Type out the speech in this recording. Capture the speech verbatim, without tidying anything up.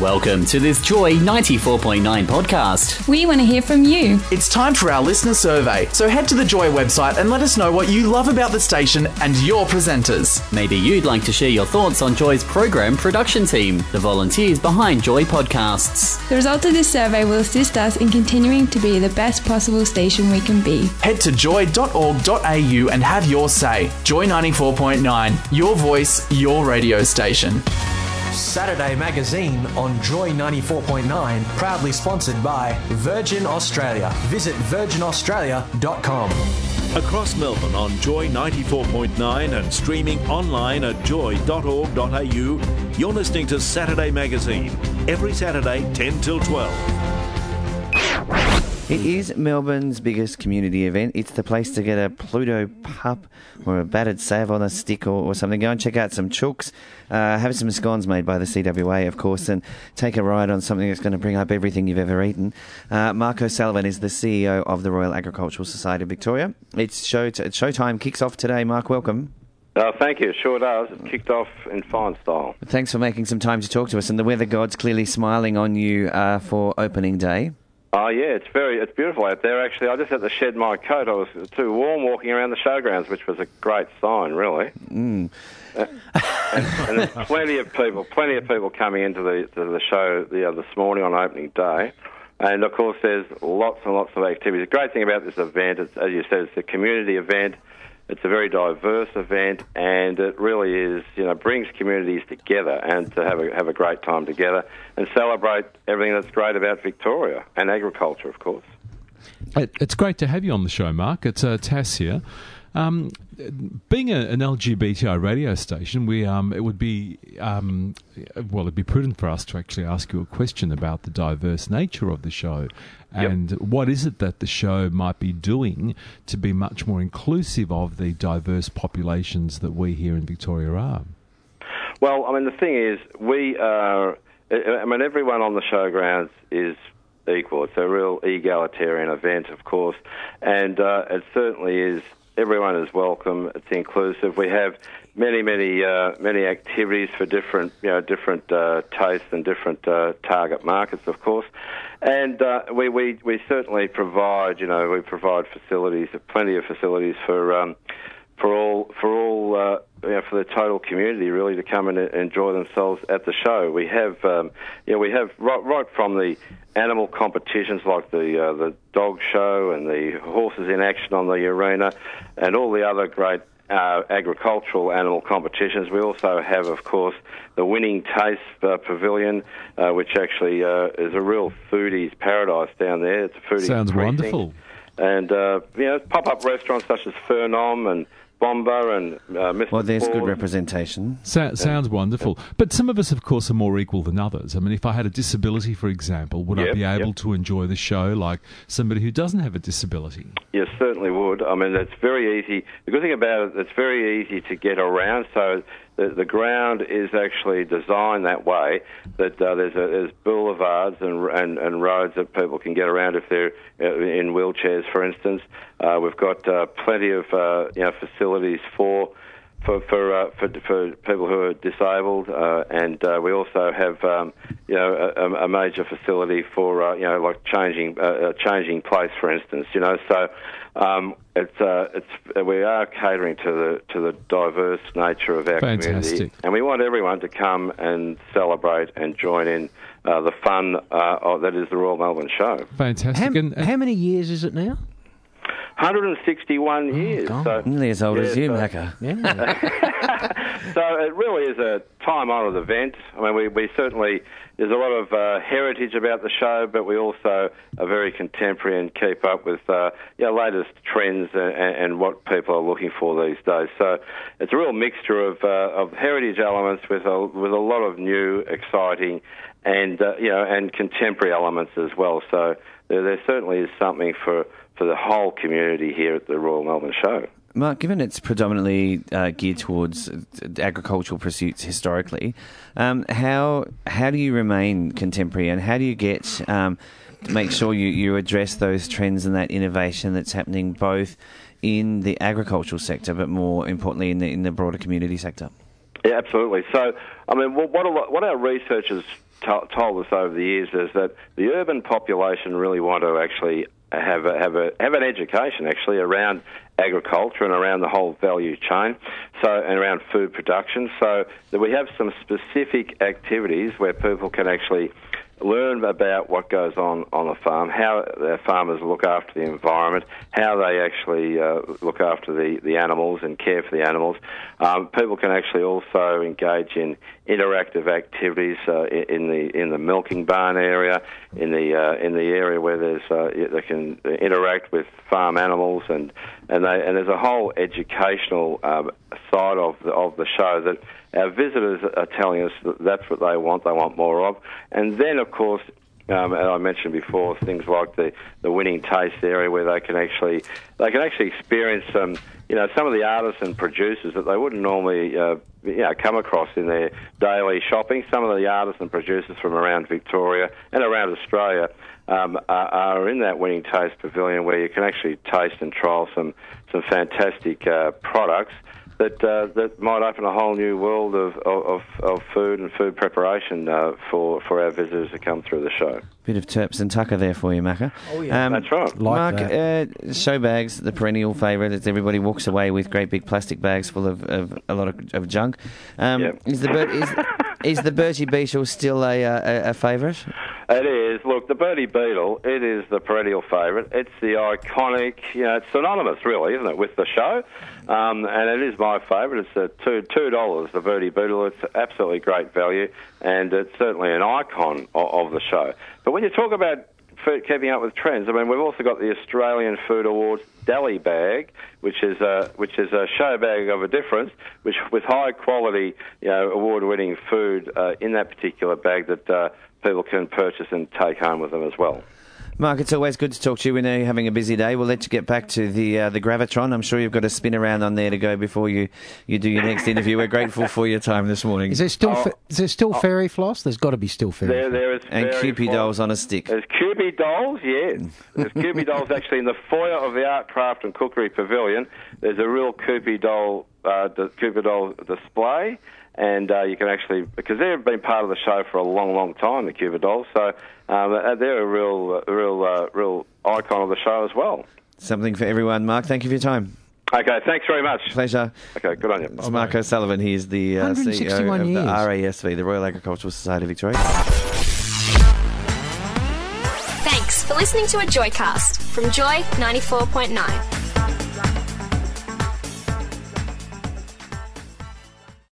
Welcome to this Joy ninety-four point nine podcast. We want to hear from you. It's time for our listener survey, so head to the Joy website and let us know what you love about the station and your presenters. Maybe you'd like to share your thoughts on Joy's program production team, the volunteers behind Joy Podcasts. The result of this survey will assist us in continuing to be the best possible station we can be. Head to joy dot org dot a u and have your say. Joy ninety-four point nine, your voice, your radio station. Saturday Magazine on Joy ninety-four point nine, proudly sponsored by Virgin Australia. Visit virgin australia dot com. Across Melbourne on Joy ninety-four point nine and streaming online at joy dot org dot a u, you're listening to Saturday Magazine, every Saturday ten till twelve. It is Melbourne's biggest community event. It's the place to get a Pluto pup or a battered sav on a stick or, or something. Go and check out some chooks, uh, have some scones made by the C W A, of course, and take a ride on something that's going to bring up everything you've ever eaten. Uh, Mark O'Sullivan is the C E O of the Royal Agricultural Society of Victoria. It's show t- showtime kicks off today. Mark, welcome. Uh, thank you. It sure does. It kicked off in fine style. Thanks for making some time to talk to us. And the weather god's clearly smiling on you uh, for opening day. Oh, yeah, it's very, it's beautiful out there, actually. I just had to shed my coat. I was too warm walking around the showgrounds, which was a great sign, really. Mm. Uh, and, and there's plenty of people, plenty of people coming into the to the show the, uh, this morning on opening day. And, of course, there's lots and lots of activities. The great thing about this event, it's, as you said, it's a community event. It's a very diverse event, and it really is, you know, brings communities together and to have a have a great time together and celebrate everything that's great about Victoria and agriculture, of course. It, it's great to have you on the show, Mark. It's uh, Tass here. Um, being a, an L G B T I radio station, we um, it would be um, well, it'd be prudent for us to actually ask you a question about the diverse nature of the show, and yep. What is it that the show might be doing to be much more inclusive of the diverse populations that we here in Victoria are? Well, I mean, the thing is, we are. I mean, everyone on the showgrounds is equal. It's a real egalitarian event, of course, and uh, it certainly is. Everyone is welcome. It's inclusive. We have many, many, uh, many activities for different, you know, different uh, tastes and different uh, target markets, of course. And uh, we, we, we certainly provide, you know, we provide facilities, plenty of facilities for um, for all for all uh, you know, for the total community really to come and enjoy themselves at the show. We have, um, you know, we have right, right from the animal competitions like the uh, the dog show and the horses in action on the arena and all the other great uh, agricultural animal competitions. We also have, of course, the Winning Taste uh, Pavilion, uh, which actually uh, is a real foodie's paradise down there. It's a foodie Sounds precinct. Wonderful. And, uh, you know, pop-up restaurants such as Fernom and Bomba and uh, Mister Well, there's Ford. good representation. So, sounds wonderful. But some of us, of course, are more equal than others. I mean, if I had a disability, for example, would Yep, I be able yep. to enjoy the show like somebody who doesn't have a disability? You certainly would. I mean, it's very easy. The good thing about it, it's very easy to get around. So the, the ground is actually designed that way that uh, there's, a, there's boulevards and, and, and roads that people can get around if they're in wheelchairs, for instance. Uh, we've got uh, plenty of uh, you know facilities for for for, uh, for for people who are disabled, uh, and uh, we also have um, you know a, a major facility for uh, you know like changing uh, a changing place, for instance. You know, so um, it's uh, it's we are catering to the to the diverse nature of our Fantastic. community, and we want everyone to come and celebrate and join in uh, the fun uh, that is the Royal Melbourne Show. Fantastic. How, and, how many years is it now? one hundred sixty-one years. God. So, Nearly as old yeah, as you, so, Macca. Yeah. so it really is a time-honoured event. I mean, we, we certainly, there's a lot of uh, heritage about the show, but we also are very contemporary and keep up with uh, you know, latest trends and, and what people are looking for these days. So it's a real mixture of, uh, of heritage elements with a, with a lot of new, exciting, and uh, you know, and contemporary elements as well. So there, there certainly is something for for the whole community here at the Royal Melbourne Show. Mark, given it's predominantly uh, geared towards agricultural pursuits historically, um, how how do you remain contemporary, and how do you get um, to make sure you, you address those trends and that innovation that's happening both in the agricultural sector, but more importantly in the in the broader community sector? Yeah, absolutely. So, I mean, what what, what our research has to- told us over the years is that the urban population really want to actually have a, have a have an education actually around agriculture and around the whole value chain, so and around food production. So that we have some specific activities where people can actually learn about what goes on on the farm, how the farmers look after the environment, how they actually uh, look after the, the animals and care for the animals. Um, people can actually also engage in interactive activities uh, in the in the milking barn area, in the uh, in the area where there's uh, they can interact with farm animals, and and they, and there's a whole educational um, side of the, of the show that our visitors are telling us that that's what they want. They want more of, and then of course. Um, and I mentioned before things like the, the winning taste area where they can actually they can actually experience some you know some of the artisan producers that they wouldn't normally uh, you know come across in their daily shopping. Some of the artisan producers from around Victoria and around Australia um, are, are in that winning taste pavilion where you can actually taste and trial some some fantastic uh, products. That uh, that might open a whole new world of, of, of food and food preparation uh, for, for our visitors to come through the show. Bit of Terps and Tucker there for you, Macca. Oh, yeah. Um, That's right. Like Mark, uh, show bags, the perennial favourite, as everybody walks away with great big plastic bags full of, of a lot of, of junk. Um, yep. Is the bird, is, is the Bertie Beetle still a, a, a favourite? It is. Look, the Bertie Beetle, it is the perennial favourite. It's the iconic, you know, it's synonymous, really, isn't it, with the show? Um, and it is my favourite. It's uh, two, two dollars, the Bertie Beetle. It's absolutely great value, and it's certainly an icon of, of the show. But when you talk about food, keeping up with trends, I mean, we've also got the Australian Food Awards Deli Bag, which is a, which is a show bag of a difference, which with high quality, you know, award-winning food uh, in that particular bag that uh, people can purchase and take home with them as well. Mark, it's always good to talk to you. We know you're having a busy day. We'll let you get back to the uh, the Gravitron. I'm sure you've got a spin around on there to go before you, you do your next interview. We're grateful for your time this morning. Is there still Oh. fa- is there still Oh. fairy floss? There's got to be still fairy There, floss. there is And very Kewpie fun- dolls on a stick. There's Kewpie dolls, yes. There's Kewpie dolls actually in the foyer of the Art, Craft and Cookery Pavilion. There's a real Kewpie doll, uh, the Kewpie doll display, and uh, you can actually, because they've been part of the show for a long, long time, the Kewpie dolls, so um, they're a real, uh, real, uh, real icon of the show as well. Something for everyone. Mark, thank you for your time. Okay, thanks very much. Pleasure. Okay, good on you. It's Mark O'Sullivan. He is the uh, C E O of years. the R A S V, the Royal Agricultural Society of Victoria. Thanks for listening to a Joycast from Joy ninety-four point nine.